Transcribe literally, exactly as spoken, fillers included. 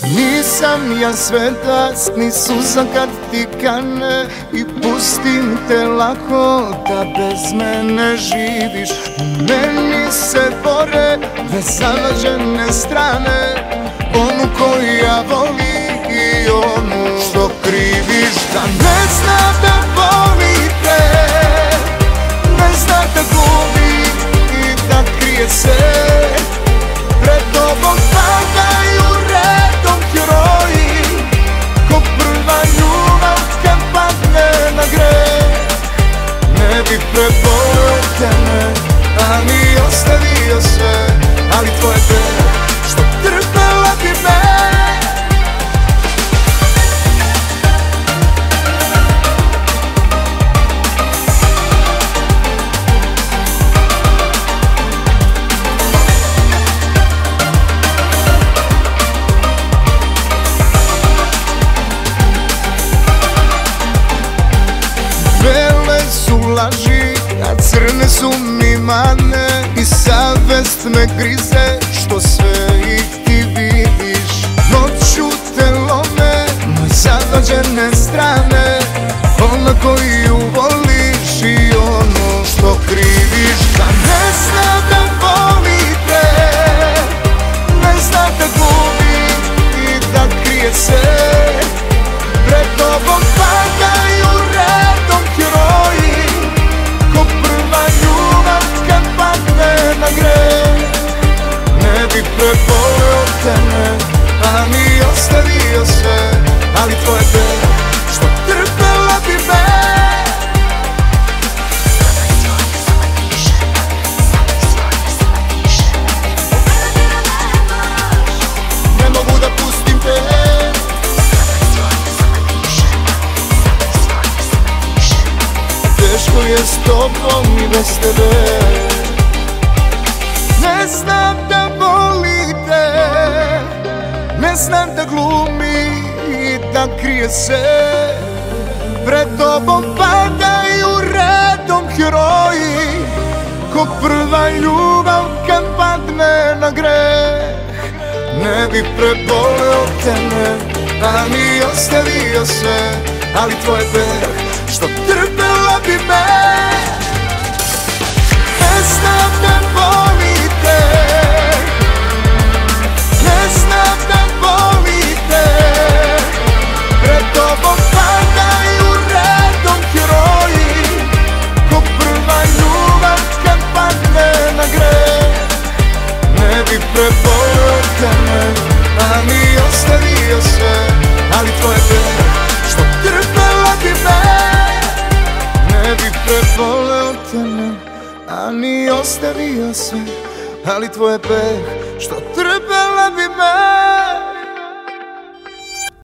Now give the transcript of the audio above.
Nisam ja svetac, ni suza kad ti kane, i pustim te lako da bez mene živiš. Meni se bore dve zavađene strane, onu koju ja volim i onu što kriviš. Da ne zna da voli te, ne zna da glumi i da krije se. Pred tobom padaju redom heroji, ko prva ljubav kad padne na greh. Ne bih preboleo tebe, a ni ostavio sve, ali tvoje greh što trpela bi me. Bele su laži, a crne su mi mane, i savest me grize što sve ih ti vidiš. Noću te lome moje zavađene strane, ona koju voliš i ono što kriviš. Da ne zna da voli te, ne zna da glumi i da krije se. Pred tobom padaju redom heroji, ko prva ljubav kad padne na greh. Ne bih preboleo tebe, a ni ostavio sve, ali tvoje greh što trpela bi me. Ne mogu da pustim te, teško je s tobom i bez tebe. Ne znam da voli te, ne znam da glumi i da krije se. Pred tobom padaju redom heroji, ko prva ljubav kad padne na greh. Ne bih preboleo tebe, a ni ostavio sve, ali tvoje greh što trpela bi me. Ne znam da voli te, ne znam da voli te. Pred tobom padaju redom heroji, ko prva ljubav kad padne na greh. Ne bih preboleo tebe, a ni ostavio sve, ali tvoje greh što trpela bi me. Ne bih preboleo tebe, a ni ostavio sve, ali tvoje greh što trpela bi me.